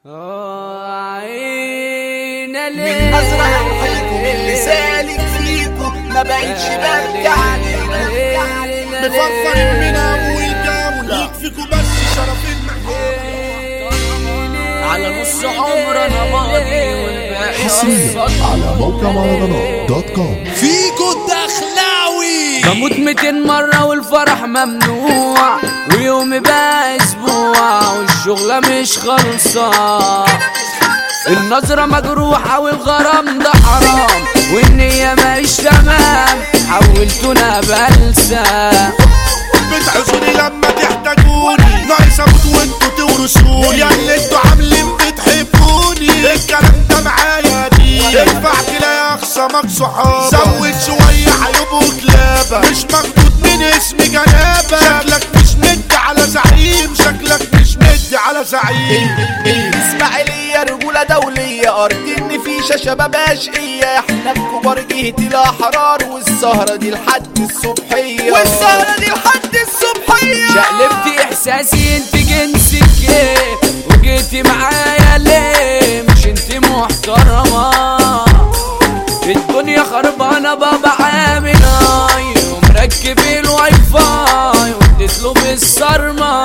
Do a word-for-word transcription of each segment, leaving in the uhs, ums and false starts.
عين من نظرة هنحيكوا من اللي سالك فيكوا ما بقتش برجع عليكوا بفكر من اول جولة يكفيكوا بس شرف المحل على نص عمر انا ماضي والباقي حصريا على موقع مهرجانات دوت كوم. فيكوا الدخلاوي بموت ميتين مرة والفرح ممنوع ويومي بقى اسبوع والشغلة مش خلصة. النظرة مجروحة والغرام ده حرام والنية مش تمام حولتونا بلسة. بتعزوني لما تحتاجوني ناقص اموت وانتوا تورثوني يا اللي انتوا عاملين بتحبوني الكلام ده معايا دي ادفع كده يا خصمك صحابك زود شوية عيوب وكلابة مش مخدود من اسم جنابة شكلك مش مدي على زعيم شكلك مش مدي على زعيم. اسماعيلية رجولة دولية أرض النفيشة شباب أشقية احنا بكبار جهة الأحرار والسهرة دي لحد الصبحية والسهرة دي لحد الصبحية. شقلبتي احساسي انت جنسك ايه وجيتي معايا ليه مش انت محترمة. الدنيا خربانة بابا عامل اي ومركب الواي فاي واديتله بالصرمة.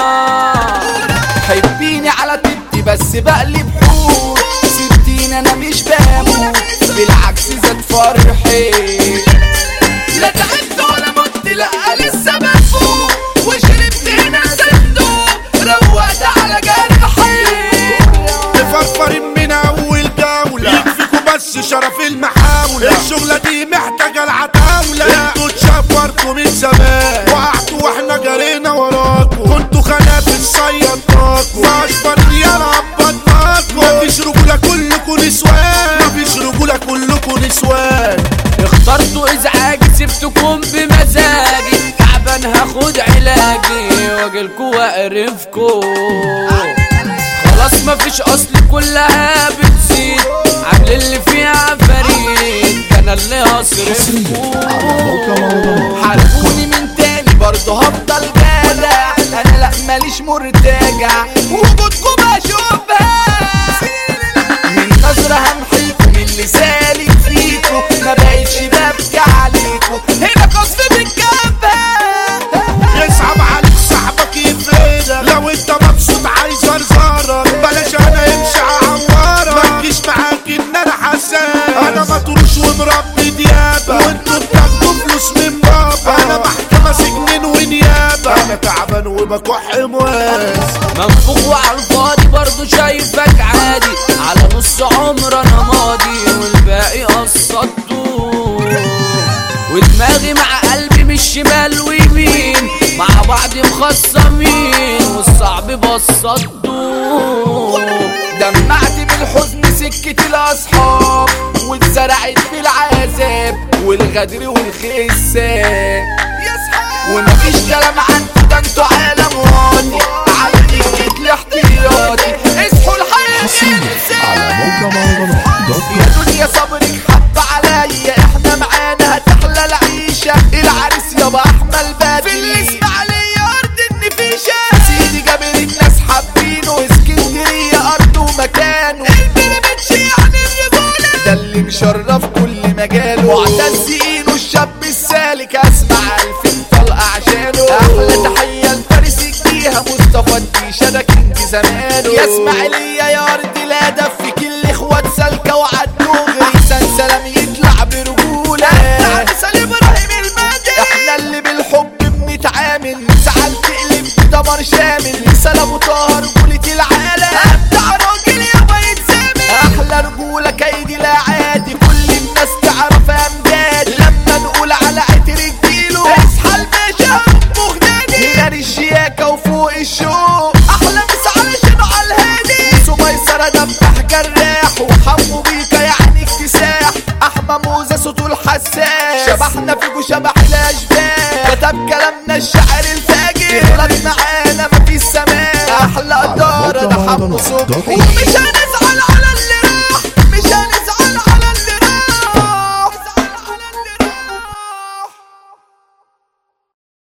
حبيني على تبتي بس بقلب حور سبتيني انا مش بموت بالعكس زاد فرحي لا تعبت ولا مت لا لسه بفوق وشربت هنا صندوق روقت على جرحي. مفرفرين من اول جولة يكفيكوا بس شرف المحاولة الشغلة دي محتاجة العتاولة انتوا اتشفرتوا من زمان وقعتوا واحنا جرينا وراكوا كنتوا خنافس صيدناكوا فاشفر يا ربطناكوا مفيش رجولة كلكوا نسوان مفيش رجولة كلكوا نسوان. اخترتوا ازعاج سبتكم بمزاجي تعبان هاخد علاجي واجيلكوا واقرفكوا خلاص مفيش اصل كلها بتزيد عامل اللي فيها فريد انا اللي هصرفكوا. حاربوني من تاني برضه هفضل جدع انا لا ماليش مرتجع وجودكم بشوفها من نظرة همحيكوا من اللي سالك فيكوا ما بقتش ببكي عليكوا هنا قصف بالجبهة. يصعب عليك صاحبك يفيدك لو انت مبسوط عايز ارزارك بلاش انا يمشي عوارك ما تجيش معاك ان انا حسان انا مطروش ومربي ديابة وانتوا بتاخدوا فلوس من بابا انا محكمة سجنين ونيابة انا تعبان وبكح مواس منفوخ وعلى الفاضي برضه شايفك عادي على نص عمر انا ماضي والباقي قصدته ودماغي مع قلبي مش شمال ويمين مع بعض مخصمين والصعب بسطته. دمعت بالحزن سكة الأصحاب واتزرعت بالعذاب والغدر والخساب ومفيش كلام عنكوا ده انتوا عالم واطي على دكة الاحتياطي اصحوا الحياة على موقع مهرجانات دوت كوم. يا دنيا صبرك حب عليا احنا معانا هتحلى العيشة العريس يابا احمل بدري في الاسماعيلية ارض النفيشة سيدي جابر الناس حابينه اسكندرية ارضه ومكانه البراميدج يعني الرجولة ده اللي مشرف كل مجاله معتز اينه الشاب السالك اسمع الف طلقة عشانه احلى تحية لفارس الجيهة مصطفى الديشة ده كينج زمانه يا اسماعيلية يا ارض لا دفك الاخوات سالكة وعالدغري احسن سلام يطلع برجولة عرسل ابراهيم المادي احنا اللي بالحب بنتعامل ساعة تقلب دمر شامل سلام طاهر رجولة العالم ابدع راجل يابا يتزامل احلى رجولة كيدي لا عادي كل الناس تعرف امجاد لما نقول على عتر الجيلو اصحى الباشا مغناني هنا الشياكة وفوق الشوق احلى مسعى شنو على الهادي سميسرة دبح جراح وحمو بيكا يعني اكتساح احمى موزة صوته الحساس شبحنا فيكو شبح الاشباح كتب كلامنا الشاعر الفاجر غلط معانا مفيش سماح احلى قدارة ده حمو صبحي ومش